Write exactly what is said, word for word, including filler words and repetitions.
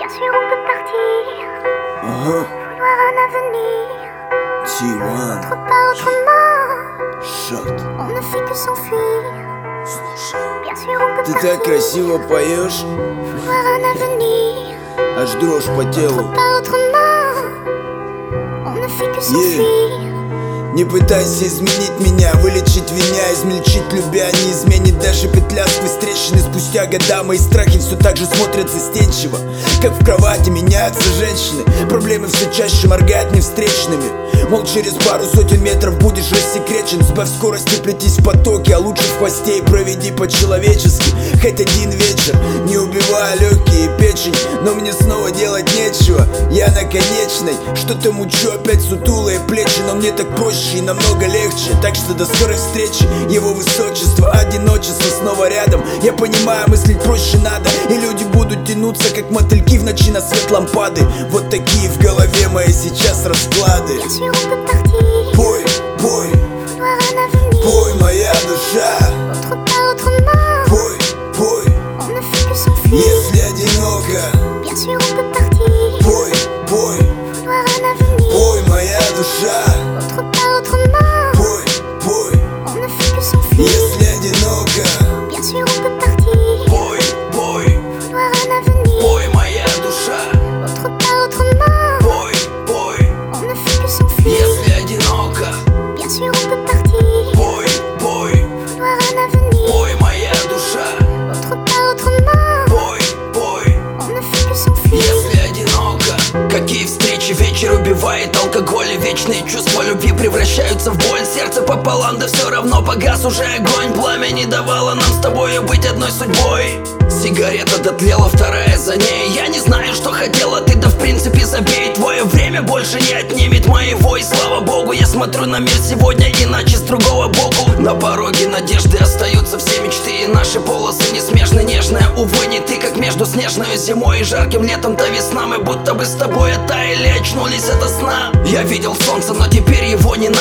Bien sûr on peut partir, Uh-huh. vouloir un avenir, T один. autre pas autrement. Шот. On ne fait que s'enfuir. Bien sûr on peut Ты partir, так красиво поешь, vouloir un avenir, аж дрожь по телу. pas autrement. On ne fait que s'enfuir. Не пытайся изменить меня, вылечить виня, измельчить любя не изменит даже петля сквозь трещины. Спустя года мои страхи все так же смотрят застенчиво, как в кровати меняются женщины. Проблемы все чаще моргают мне встречными. Мол, через пару сотен метров будешь рассекречен. Сбавь скорости, плетись в потоке, а лучше в хвосте и проведи по-человечески хоть один вечер, не убивая легкие и печень. Но мне снова делать нечего, я на конечной. Что-то мучу, опять сутулые плечи, но мне так проще и намного легче. Так что до скорой встречи, его высочество. Одиночество снова рядом. Я понимаю, мыслить проще надо, и люди будут тянуться, как мотыльки в ночи на свет лампады. Вот такие в голове мои сейчас расклады. Bien sûr on peut partir, Пой, пой, vouloir un avenir, пой, моя душа. autre pas autrement. Пой, пой, On ne fait que s'enfuir. если одиноко. Bien sûr on peut partir, Пой, пой, vouloir un avenir, пой, моя душа. autre pas autrement. Пой, пой, On ne fait que s'enfuir. если одиноко. Bien sûr on peut partir, Пой, пой, vouloir un avenir, пой, моя душа. autre pas autrement. Пой, пой, On ne fait que s'enfuir. если одиноко. Bien sûr on peut partir, Пой, пой, vouloir un avenir, пой, моя душа. autre pas autrement. Пой, пой, On ne fait que s'enfuir. если одиноко. Какие встречи вечер убивает алкоголь, и вечные чувства любви превращаются в боль. Сердце пополам, да все равно погас уже огонь. Пламя не давало нам с тобою быть одной судьбой. Сигарета дотлела, вторая за ней. Я не знаю, что хотела ты, да в принципе забей. Твое время больше не отнимет моего, и слава богу, я смотрю на мир сегодня иначе, с другого боку. На пороге надежды остаются все мечты, и наши полосы несмешно нежные. Увы, не ты, как между снежной зимой и жарким летом, та весна. Мы будто бы с тобой оттаяли, очнулись ото сна. Я видел солнце, но теперь его не